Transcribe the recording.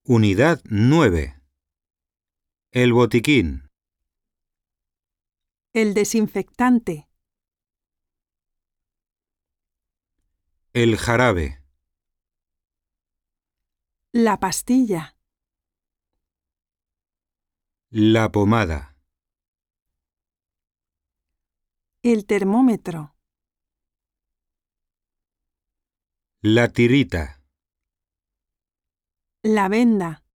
Unidad 9. El botiquín. El desinfectante. El jarabe. La pastilla. La pomada. El termómetro. La tirita. La venda.